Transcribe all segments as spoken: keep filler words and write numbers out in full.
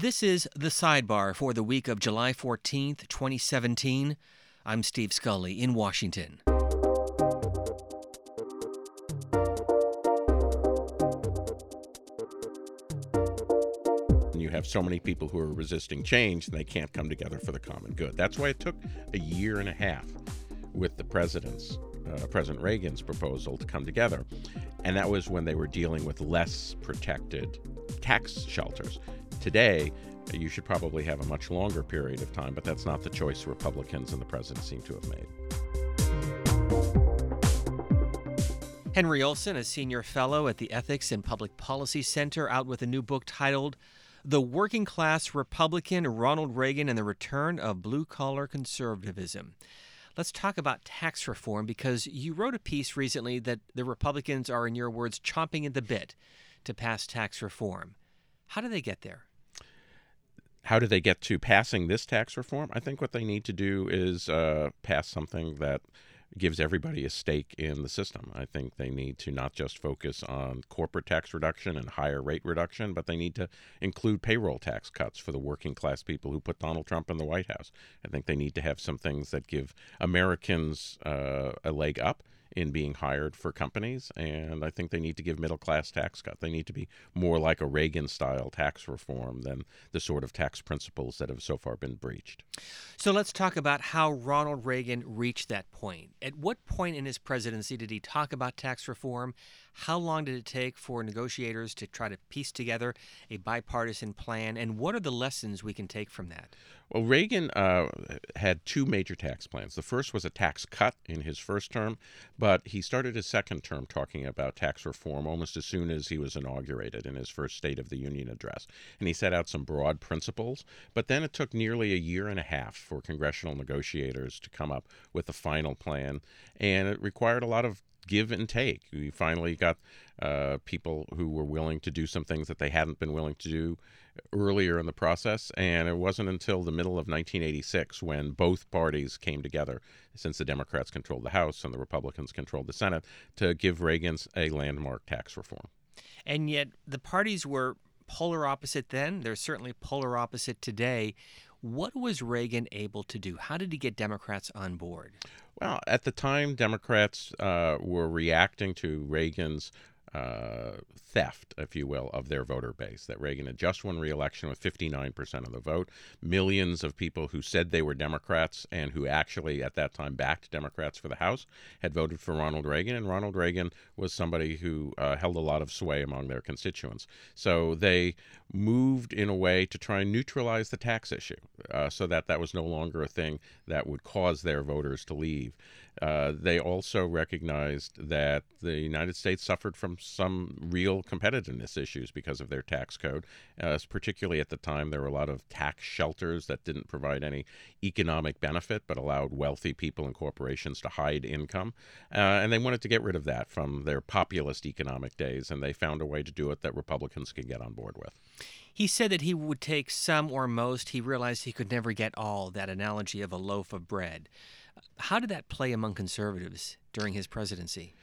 This is The Sidebar for the week of July fourteenth, twenty seventeen. I'm Steve Scully in Washington. You have so many people who are resisting change and they can't come together for the common good. That's why it took a year and a half with the president's, uh, President Reagan's proposal to come together. And that was when they were dealing with less protected tax shelters. Today, you should probably have a much longer period of time, but that's not the choice Republicans and the president seem to have made. Henry Olsen, a senior fellow at the Ethics and Public Policy Center, out with a new book titled The Working Class Republican, Ronald Reagan and the Return of Blue-Collar Conservatism. Let's talk about tax reform, because you wrote a piece recently that the Republicans are, in your words, chomping at the bit to pass tax reform. How do they get there? How do they get to passing this tax reform? I think what they need to do is uh, pass something that gives everybody a stake in the system. I think they need to not just focus on corporate tax reduction and higher rate reduction, but they need to include payroll tax cuts for the working class people who put Donald Trump in the White House. I think they need to have some things that give Americans uh, a leg up in being hired for companies, and I think they need to give middle-class tax cut. They need to be more like a Reagan-style tax reform than the sort of tax principles that have so far been breached. So let's talk about how Ronald Reagan reached that point. At what point in his presidency did he talk about tax reform? How long did it take for negotiators to try to piece together a bipartisan plan? And what are the lessons we can take from that? Well, Reagan uh, had two major tax plans. The first was a tax cut in his first term, but he started his second term talking about tax reform almost as soon as he was inaugurated in his first State of the Union address. And he set out some broad principles, but then it took nearly a year and a half for congressional negotiators to come up with a final plan, and it required a lot of give and take. We finally got uh, people who were willing to do some things that they hadn't been willing to do earlier in the process, and it wasn't until the middle of nineteen eighty-six when both parties came together, since the Democrats controlled the House and the Republicans controlled the Senate, to give Reagan a landmark tax reform. And yet the parties were polar opposite then. They're certainly polar opposite today. What was Reagan able to do? How did he get Democrats on board? Well, at the time, Democrats uh, were reacting to Reagan's uh, theft, if you will, of their voter base, that Reagan had just won re-election with fifty-nine percent of the vote. Millions of people who said they were Democrats and who actually at that time backed Democrats for the House had voted for Ronald Reagan, and Ronald Reagan was somebody who uh, held a lot of sway among their constituents. So they moved in a way to try and neutralize the tax issue uh, so that that was no longer a thing that would cause their voters to leave. Uh, they also recognized that the United States suffered from some real competitiveness issues because of their tax code. Uh, particularly at the time, there were a lot of tax shelters that didn't provide any economic benefit but allowed wealthy people and corporations to hide income. Uh, and they wanted to get rid of that from their populist economic days, and they found a way to do it that Republicans could get on board with. He said that he would take some or most. He realized he could never get all, that analogy of a loaf of bread. How did that play among conservatives during his presidency?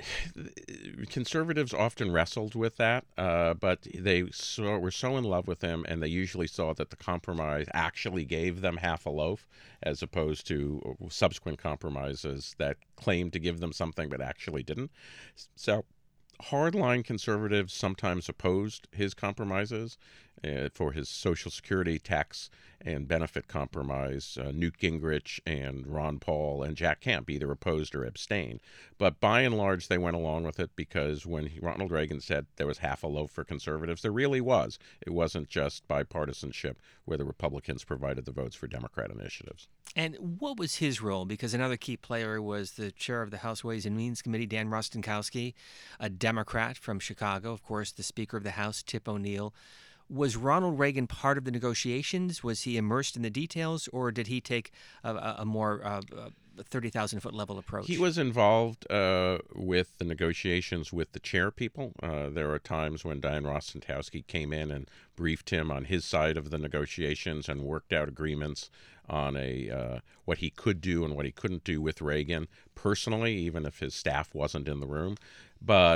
Conservatives often wrestled with that, uh, but they saw, were so in love with him, and they usually saw that the compromise actually gave them half a loaf, as opposed to subsequent compromises that claimed to give them something but actually didn't. So hardline conservatives sometimes opposed his compromises uh, for his Social Security tax and benefit compromise. Uh, Newt Gingrich and Ron Paul and Jack Kemp either opposed or abstained. But by and large, they went along with it because when he, Ronald Reagan said there was half a loaf for conservatives, there really was. It wasn't just bipartisanship where the Republicans provided the votes for Democrat initiatives. And what was his role? Because another key player was the chair of the House Ways and Means Committee, Dan Rostenkowski, a Democrat from Chicago, of course, the Speaker of the House, Tip O'Neill. Was Ronald Reagan part of the negotiations? Was he immersed in the details, or did he take a, a, a more uh, thirty thousand foot level approach? He was involved uh, with the negotiations with the chair people. Uh, there were times when Dianne Rostenkowski came in and briefed him on his side of the negotiations and worked out agreements on a uh, what he could do and what he couldn't do with Reagan personally, even if his staff wasn't in the room. But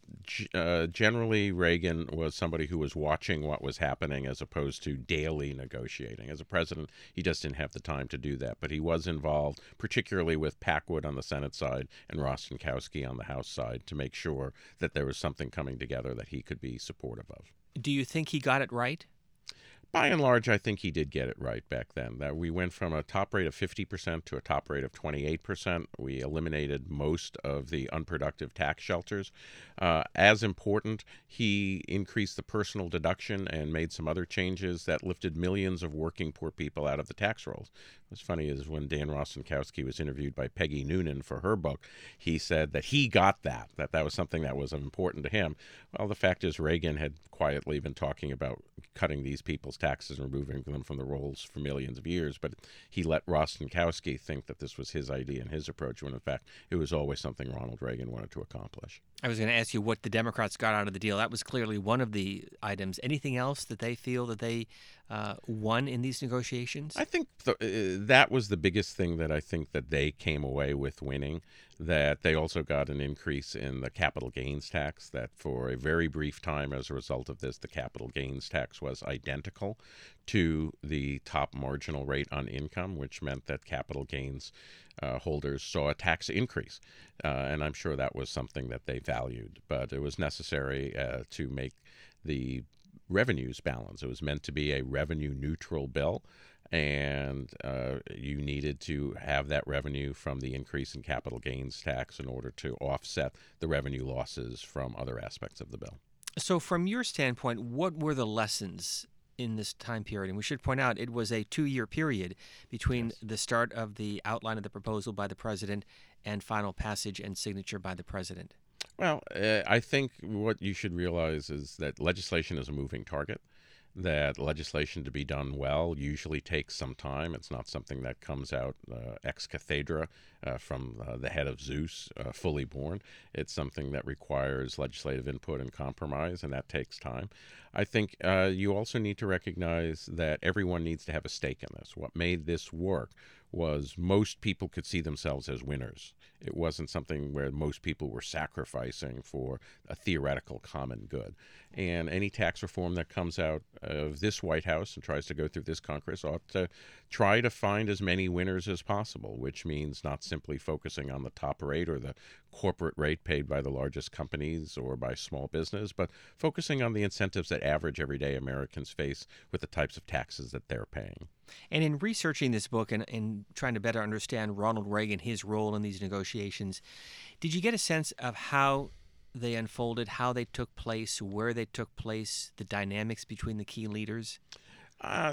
g- uh, generally, Reagan was somebody who was watching what was happening as opposed to daily negotiating. As a president, he just didn't have the time to do that. But he was involved, particularly with Packwood on the Senate side and Rostenkowski on the House side, to make sure that there was something coming together that he could be supportive of. Do you think he got it right? By and large, I think he did get it right back then. That we went from a top rate of fifty percent to a top rate of twenty-eight percent. We eliminated most of the unproductive tax shelters. Uh, as important, he increased the personal deduction and made some other changes that lifted millions of working poor people out of the tax rolls. What's funny is when Dan Rostenkowski was interviewed by Peggy Noonan for her book, he said that he got that, that that was something that was important to him. Well, the fact is Reagan had quietly been talking about cutting these people's taxes and removing them from the rolls for millions of years, but he let Rostenkowski think that this was his idea and his approach, when in fact it was always something Ronald Reagan wanted to accomplish. I was going to ask you what the Democrats got out of the deal. That was clearly one of the items. Anything else that they feel that they uh, won in these negotiations? I think th- uh, that was the biggest thing that I think that they came away with winning, that they also got an increase in the capital gains tax, that for a very brief time as a result of this, the capital gains tax was identical to the top marginal rate on income, which meant that capital gains uh, holders saw a tax increase. Uh, and I'm sure that was something that they valued, but it was necessary uh, to make the revenues balance. It was meant to be a revenue neutral bill, and uh, you needed to have that revenue from the increase in capital gains tax in order to offset the revenue losses from other aspects of the bill. So from your standpoint, what were the lessons in this time period? And we should point out it was a two-year period between Yes. the start of the outline of the proposal by the president and final passage and signature by the president. Well, uh, I think what you should realize is that legislation is a moving target, that legislation to be done well usually takes some time. It's not something that comes out uh, ex cathedra uh, from uh, the head of Zeus, uh, fully born. It's something that requires legislative input and compromise, and that takes time. I think uh, you also need to recognize that everyone needs to have a stake in this. What made this work was most people could see themselves as winners. It wasn't something where most people were sacrificing for a theoretical common good. And any tax reform that comes out of this White House and tries to go through this Congress ought to try to find as many winners as possible, which means not simply focusing on the top rate or the corporate rate paid by the largest companies or by small business, but focusing on the incentives that average everyday Americans face with the types of taxes that they're paying. And in researching this book and, and trying to better understand Ronald Reagan, his role in these negotiations, did you get a sense of how they unfolded, how they took place, where they took place, the dynamics between the key leaders? Uh,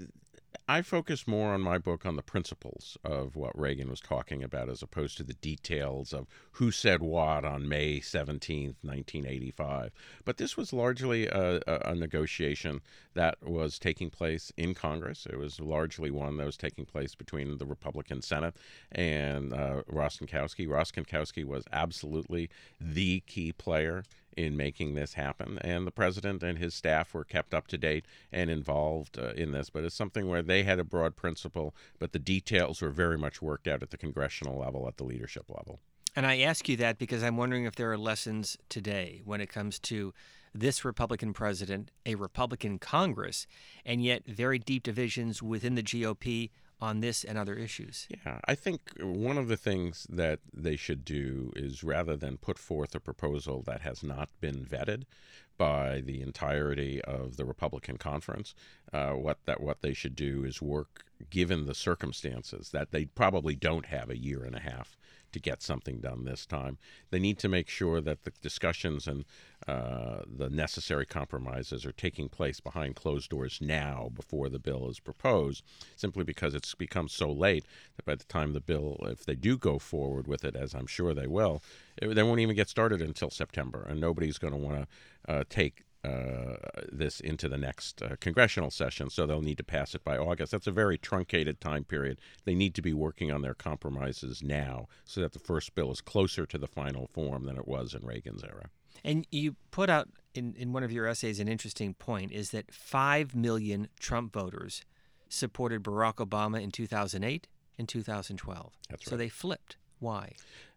I focus more on my book on the principles of what Reagan was talking about as opposed to the details of who said what on May seventeenth, nineteen eighty-five. But this was largely a, a, a negotiation that was taking place in Congress. It was largely one that was taking place between the Republican Senate and uh, Rostenkowski. Rostenkowski was absolutely the key player in making this happen, and the president and his staff were kept up to date and involved uh, in this. But it's something where they had a broad principle, but the details were very much worked out at the congressional level, at the leadership level. And I ask you that because I'm wondering if there are lessons today when it comes to this Republican president, a Republican Congress, and yet very deep divisions within the G O P on this and other issues. Yeah, I think one of the things that they should do is, rather than put forth a proposal that has not been vetted by the entirety of the Republican conference, uh, what that what they should do is work, given the circumstances, that they probably don't have a year and a half to get something done this time. They need to make sure that the discussions and uh, the necessary compromises are taking place behind closed doors now, before the bill is proposed, simply because it's become so late that by the time the bill, if they do go forward with it, as I'm sure they will, it, they won't even get started until September, and nobody's going to want to uh, take Uh, this into the next uh, congressional session, so they'll need to pass it by August. That's a very truncated time period. They need to be working on their compromises now so that the first bill is closer to the final form than it was in Reagan's era. And you put out in, in one of your essays an interesting point, is that five million Trump voters supported Barack Obama in two thousand eight and two thousand twelve. That's right. So they flipped. Why?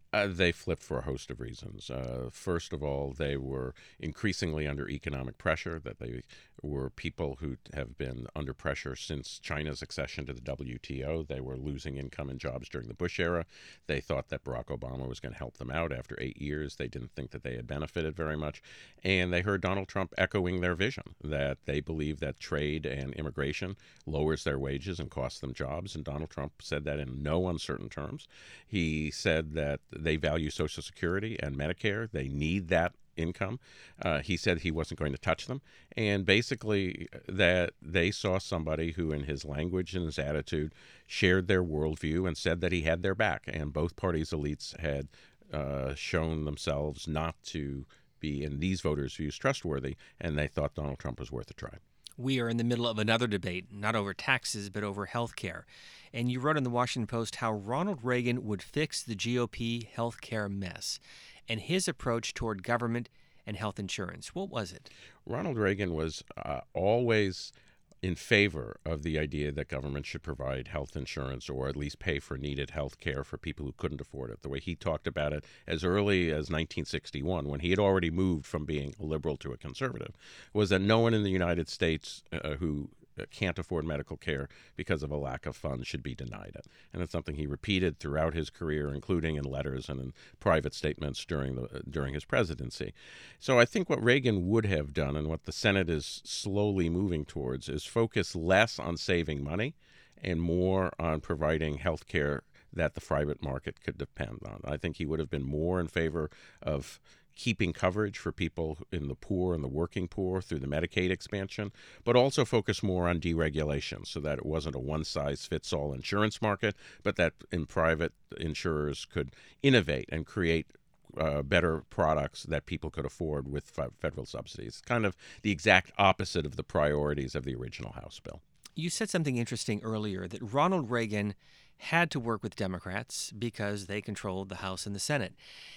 Uh, they flipped for a host of reasons. Uh, first of all, they were increasingly under economic pressure, that they were people who have been under pressure since China's accession to the W T O. They were losing income and jobs during the Bush era. They thought that Barack Obama was going to help them out after eight years. They didn't think that they had benefited very much. And they heard Donald Trump echoing their vision, that they believe that trade and immigration lowers their wages and costs them jobs. And Donald Trump said that in no uncertain terms. He said that they value Social Security and Medicare. They need that income. Uh, he said he wasn't going to touch them. And basically that they saw somebody who, in his language and his attitude, shared their worldview and said that he had their back. And both parties' elites had uh, shown themselves not to be, in these voters' views, trustworthy, and they thought Donald Trump was worth a try. We are in the middle of another debate, not over taxes, but over health care. And you wrote in the Washington Post how Ronald Reagan would fix the G O P health care mess and his approach toward government and health insurance. What was it? Ronald Reagan was uh, always in favor of the idea that government should provide health insurance, or at least pay for needed health care for people who couldn't afford it. The way he talked about it as early as nineteen sixty-one, when he had already moved from being a liberal to a conservative, was that no one in the United States uh, who can't afford medical care because of a lack of funds should be denied it. And it's something he repeated throughout his career, including in letters and in private statements during the during his presidency. So I think what Reagan would have done, and what the Senate is slowly moving towards, is focus less on saving money and more on providing health care that the private market could depend on. I think he would have been more in favor of keeping coverage for people in the poor and the working poor through the Medicaid expansion, but also focus more on deregulation so that it wasn't a one-size-fits-all insurance market, but that in private insurers could innovate and create uh, better products that people could afford with f- federal subsidies. Kind of the exact opposite of the priorities of the original House bill. You said something interesting earlier, that Ronald Reagan had to work with Democrats because they controlled the House and the Senate.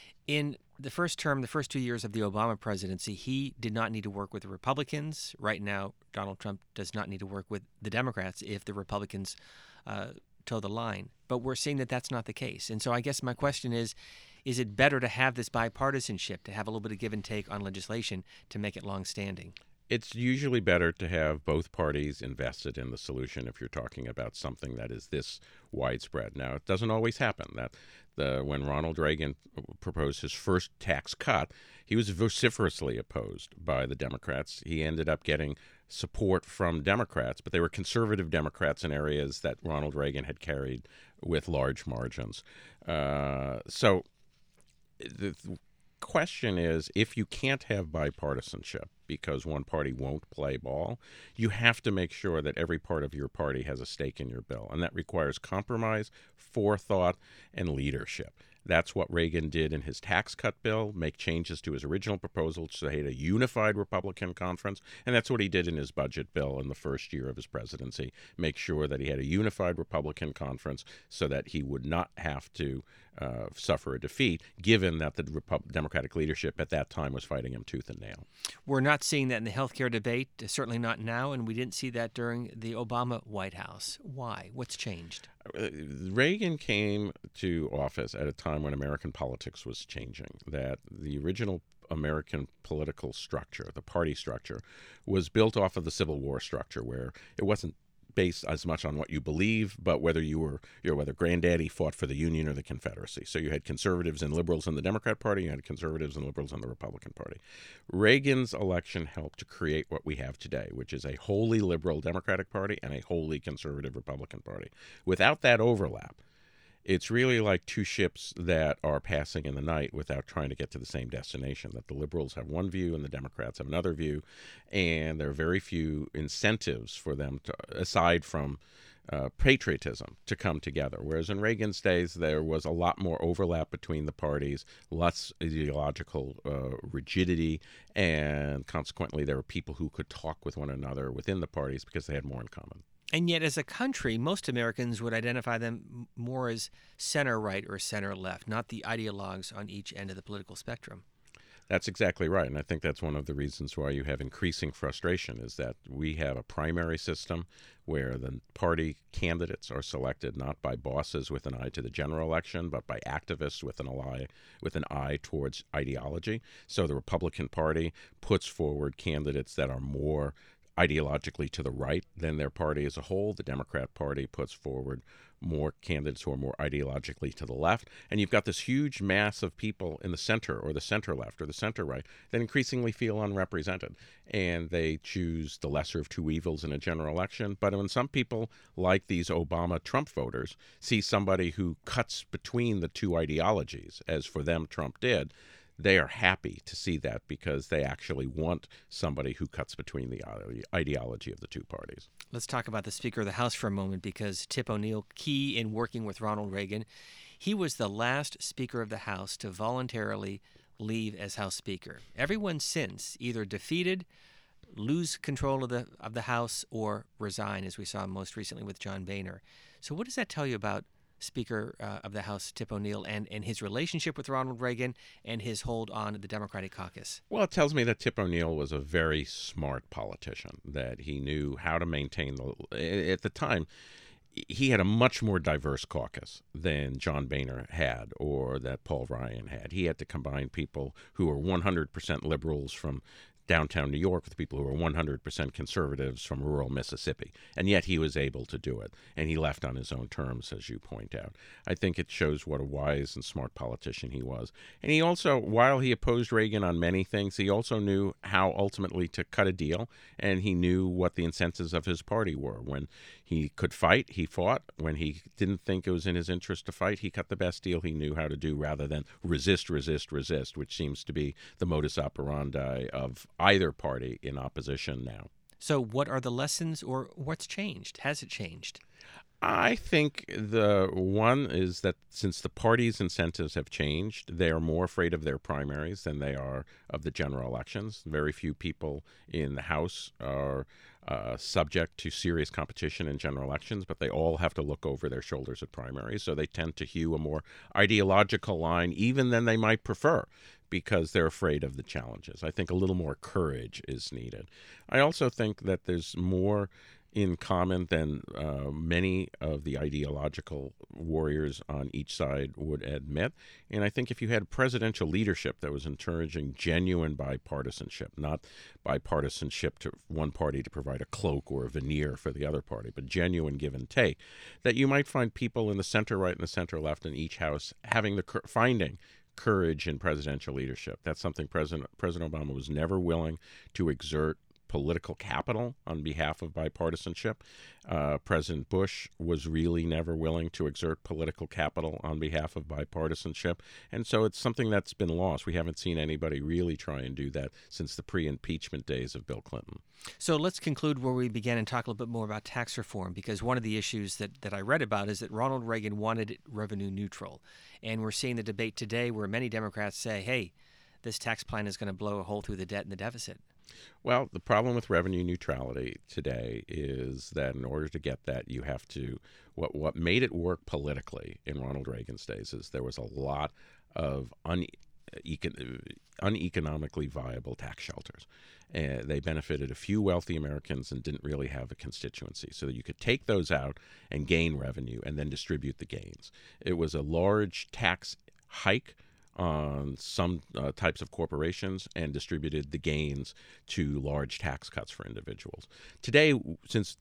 In the first term, the first two years of the Obama presidency, he did not need to work with the Republicans. Right now, Donald Trump does not need to work with the Democrats if the Republicans uh, toe the line. But we're seeing that that's not the case. And so I guess my question is, is it better to have this bipartisanship, to have a little bit of give and take on legislation to make it longstanding? It's usually better to have both parties invested in the solution if you're talking about something that is this widespread. Now, it doesn't always happen. That the when Ronald Reagan proposed his first tax cut, he was vociferously opposed by the Democrats. He ended up getting support from Democrats, but they were conservative Democrats in areas that Ronald Reagan had carried with large margins. Uh, so the question is, if you can't have bipartisanship because one party won't play ball, you have to make sure that every part of your party has a stake in your bill. And that requires compromise, forethought, and leadership. That's what Reagan did in his tax cut bill, make changes to his original proposal so he had a unified Republican conference. And that's what he did in his budget bill in the first year of his presidency, make sure that he had a unified Republican conference so that he would not have to uh, suffer a defeat, given that the Repu- Democratic leadership at that time was fighting him tooth and nail. We're not seeing that in the healthcare debate, certainly not now, and we didn't see that during the Obama White House. Why? What's changed? Reagan came to office at a time when American politics was changing, that the original American political structure, the party structure, was built off of the Civil War structure, where it wasn't based as much on what you believe, but whether you were, you know, whether Granddaddy fought for the Union or the Confederacy. So you had conservatives and liberals in the Democrat Party, you had conservatives and liberals in the Republican Party. Reagan's election helped to create what we have today, which is a wholly liberal Democratic Party and a wholly conservative Republican Party. Without that overlap, it's really like two ships that are passing in the night without trying to get to the same destination, that the liberals have one view and the Democrats have another view, and there are very few incentives for them, to, aside from uh, patriotism, to come together. Whereas in Reagan's days, there was a lot more overlap between the parties, less ideological uh, rigidity, and consequently there were people who could talk with one another within the parties because they had more in common. And yet, as a country, most Americans would identify them more as center-right or center-left, not the ideologues on each end of the political spectrum. That's exactly right. And I think that's one of the reasons why you have increasing frustration is that we have a primary system where the party candidates are selected not by bosses with an eye to the general election, but by activists with an eye, with an eye towards ideology. So the Republican Party puts forward candidates that are more ideologically to the right than their party as a whole. The Democrat Party puts forward more candidates who are more ideologically to the left. And you've got this huge mass of people in the center or the center left or the center right that increasingly feel unrepresented. And they choose the lesser of two evils in a general election. But when some people, like these Obama-Trump voters, see somebody who cuts between the two ideologies, as for them Trump did, they are happy to see that because they actually want somebody who cuts between the ideology of the two parties. Let's talk about the Speaker of the House for a moment, because Tip O'Neill, key in working with Ronald Reagan, he was the last Speaker of the House to voluntarily leave as House Speaker. Everyone since either defeated, lose control of the of the House, or resign, as we saw most recently with John Boehner. So what does that tell you about Speaker uh, of the House, Tip O'Neill, and, and his relationship with Ronald Reagan and his hold on the Democratic caucus? Well, it tells me that Tip O'Neill was a very smart politician, that he knew how to maintain the... At the time, he had a much more diverse caucus than John Boehner had or that Paul Ryan had. He had to combine people who were one hundred percent liberals from downtown New York with people who were one hundred percent conservatives from rural Mississippi. And yet he was able to do it. And he left on his own terms, as you point out. I think it shows what a wise and smart politician he was. And he also, while he opposed Reagan on many things, he also knew how ultimately to cut a deal. And he knew what the incentives of his party were. When he could fight, he fought. When he didn't think it was in his interest to fight, he cut the best deal he knew how to do rather than resist, resist, resist, which seems to be the modus operandi of either party in opposition now. So what are the lessons, or what's changed? Has it changed? I think the one is that since the party's incentives have changed, they are more afraid of their primaries than they are of the general elections. Very few people in the House are uh, subject to serious competition in general elections, but they all have to look over their shoulders at primaries. So they tend to hew a more ideological line even than they might prefer, because they're afraid of the challenges. I think a little more courage is needed. I also think that there's more in common than uh, many of the ideological warriors on each side would admit. And I think if you had presidential leadership that was encouraging genuine bipartisanship, not bipartisanship to one party to provide a cloak or a veneer for the other party, but genuine give and take, that you might find people in the center right and the center left in each house having the finding courage in presidential leadership. That's something President President Obama was never willing to exert political capital on behalf of bipartisanship. Uh, President Bush was really never willing to exert political capital on behalf of bipartisanship. And so it's something that's been lost. We haven't seen anybody really try and do that since the pre-impeachment days of Bill Clinton. So let's conclude where we began and talk a little bit more about tax reform, because one of the issues that, that I read about is that Ronald Reagan wanted it revenue neutral. And we're seeing the debate today where many Democrats say, hey, this tax plan is going to blow a hole through the debt and the deficit. Well, the problem with revenue neutrality today is that in order to get that, you have to, what what made it work politically in Ronald Reagan's days is there was a lot of un, econ, uneconomically viable tax shelters. Uh, they benefited a few wealthy Americans and didn't really have a constituency, so that you could take those out and gain revenue and then distribute the gains. It was a large tax hike on some uh, types of corporations and distributed the gains to large tax cuts for individuals. Today, since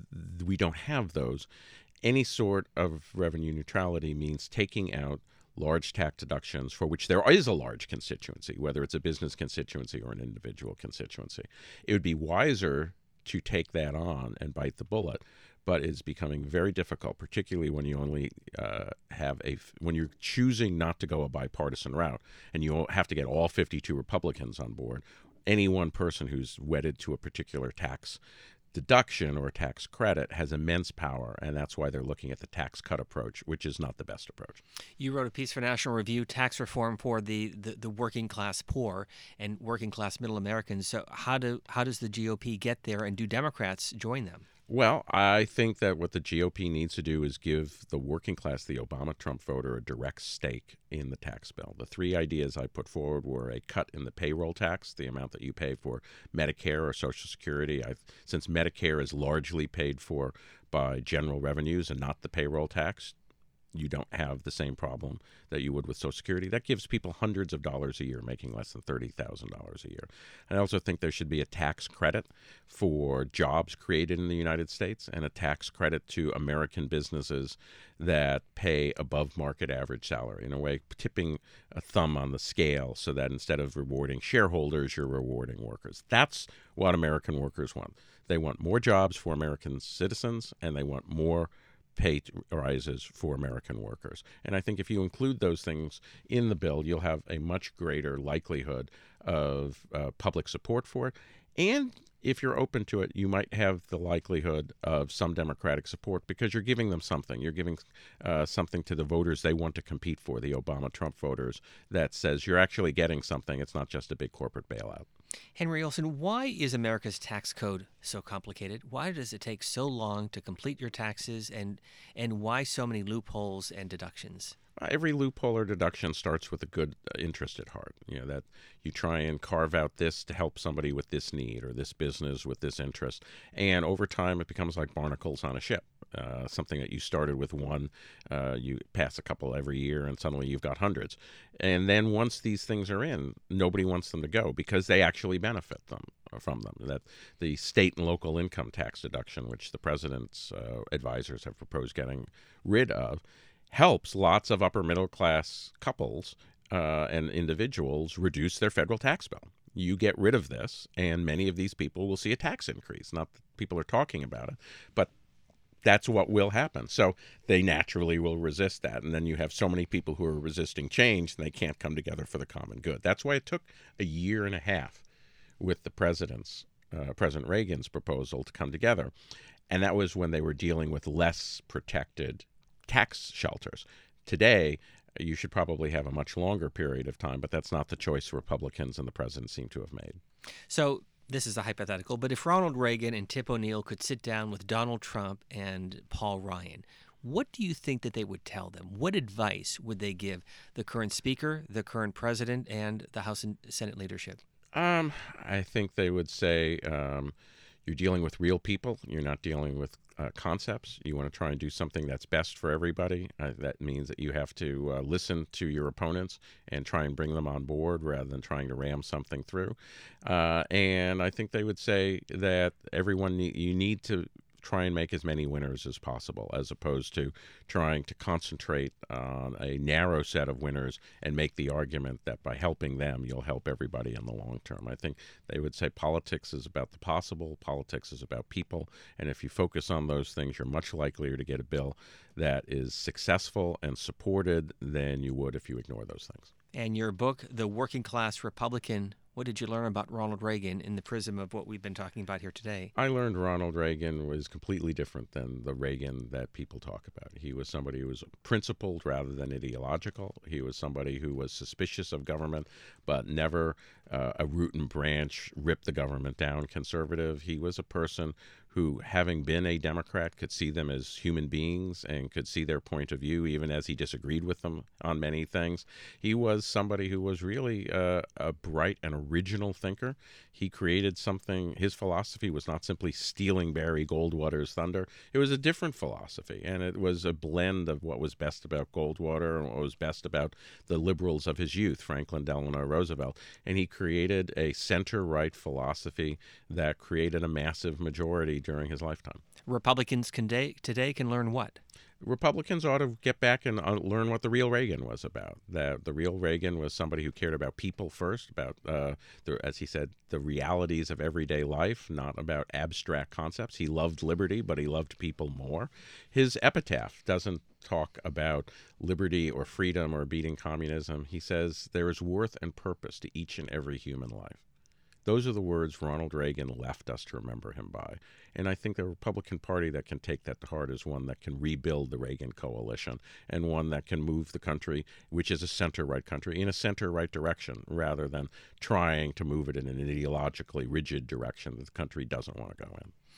we don't have those, any sort of revenue neutrality means taking out large tax deductions for which there is a large constituency, whether it's a business constituency or an individual constituency. It would be wiser to take that on and bite the bullet, but it's becoming very difficult, particularly when you only uh, have a, when you're choosing not to go a bipartisan route and you have to get all fifty-two Republicans on board. Any one person who's wedded to a particular tax deduction or a tax credit has immense power, and that's why they're looking at the tax cut approach, which is not the best approach. You wrote a piece for National Review, Tax Reform for the, the, the Working Class Poor and Working Class Middle Americans. So how do how does the G O P get there, and do Democrats join them? Well, I think that what the G O P needs to do is give the working class, the Obama-Trump voter, a direct stake in the tax bill. The three ideas I put forward were a cut in the payroll tax, the amount that you pay for Medicare or Social Security. I've, since Medicare is largely paid for by general revenues and not the payroll tax, you don't have the same problem that you would with Social Security. That gives people hundreds of dollars a year making less than thirty thousand dollars a year. I also think there should be a tax credit for jobs created in the United States and a tax credit to American businesses that pay above market average salary, in a way tipping a thumb on the scale so that instead of rewarding shareholders, you're rewarding workers. That's what American workers want. They want more jobs for American citizens, and they want more pay rises for American workers. And I think if you include those things in the bill, you'll have a much greater likelihood of uh, public support for it. And if you're open to it, you might have the likelihood of some Democratic support because you're giving them something. You're giving uh, something to the voters they want to compete for, the Obama-Trump voters, that says you're actually getting something. It's not just a big corporate bailout. Henry Olsen, why is America's tax code so complicated? Why does it take so long to complete your taxes, and and why so many loopholes and deductions? Uh, every loophole or deduction starts with a good uh, interest at heart. You know, that you try and carve out this to help somebody with this need or this business with this interest. And over time, it becomes like barnacles on a ship. Uh, something that you started with one, uh, you pass a couple every year, and suddenly you've got hundreds. And then once these things are in, nobody wants them to go because they actually benefit them from them. That the state and local income tax deduction, which the president's uh, advisors have proposed getting rid of, helps lots of upper middle class couples uh, and individuals reduce their federal tax bill. You get rid of this, and many of these people will see a tax increase. Not that people are talking about it, but that's what will happen. So they naturally will resist that. And then you have so many people who are resisting change, and they can't come together for the common good. That's why it took a year and a half with the president's, uh, President Reagan's proposal to come together. And that was when they were dealing with less protected tax shelters. Today, you should probably have a much longer period of time, but that's not the choice Republicans and the president seem to have made. So this is a hypothetical, but if Ronald Reagan and Tip O'Neill could sit down with Donald Trump and Paul Ryan, what do you think that they would tell them? What advice would they give the current speaker, the current president, and the House and Senate leadership? Um, I think they would say um, you're dealing with real people. You're not dealing with uh, concepts. You want to try and do something that's best for everybody. Uh, that means that you have to uh, listen to your opponents and try and bring them on board rather than trying to ram something through. Uh, and I think they would say that everyone ne- you need to try and make as many winners as possible, as opposed to trying to concentrate on a narrow set of winners and make the argument that by helping them, you'll help everybody in the long term. I think they would say politics is about the possible, politics is about people, and if you focus on those things, you're much likelier to get a bill that is successful and supported than you would if you ignore those things. And your book, The Working Class Republican, what did you learn about Ronald Reagan in the prism of what we've been talking about here today? I learned Ronald Reagan was completely different than the Reagan that people talk about. He was somebody who was principled rather than ideological. He was somebody who was suspicious of government, but never uh, a root and branch, rip the government down conservative. He was a person who, having been a Democrat, could see them as human beings and could see their point of view, even as he disagreed with them on many things. He was somebody who was really uh, a bright and original thinker. He created something. His philosophy was not simply stealing Barry Goldwater's thunder. It was a different philosophy, and it was a blend of what was best about Goldwater and what was best about the liberals of his youth, Franklin Delano Roosevelt. And he created a center-right philosophy that created a massive majority during his lifetime. Republicans can day, today can learn what? Republicans ought to get back and uh, learn what the real Reagan was about. That the real Reagan was somebody who cared about people first, about, uh, the, as he said, the realities of everyday life, not about abstract concepts. He loved liberty, but he loved people more. His epitaph doesn't talk about liberty or freedom or beating communism. He says there is worth and purpose to each and every human life. Those are the words Ronald Reagan left us to remember him by. And I think the Republican Party that can take that to heart is one that can rebuild the Reagan coalition and one that can move the country, which is a center-right country, in a center-right direction rather than trying to move it in an ideologically rigid direction that the country doesn't want to go in.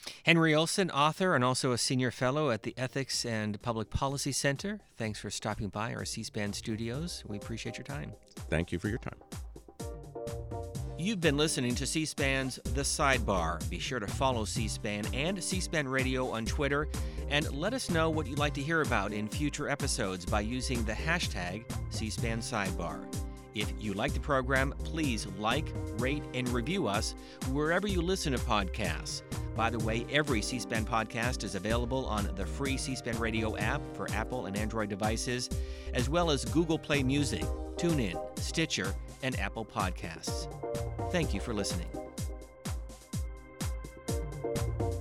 Henry Olsen, author and also a senior fellow at the Ethics and Public Policy Center. Thanks for stopping by our C-SPAN studios. We appreciate your time. Thank you for your time. You've been listening to C-SPAN's The Sidebar. Be sure to follow C-SPAN and C-SPAN Radio on Twitter, and let us know what you'd like to hear about in future episodes by using the hashtag C-SPAN Sidebar. If you like the program, please like, rate, and review us wherever you listen to podcasts. By the way, every C-SPAN podcast is available on the free C-SPAN Radio app for Apple and Android devices, as well as Google Play Music, TuneIn, Stitcher, and Apple Podcasts. Thank you for listening.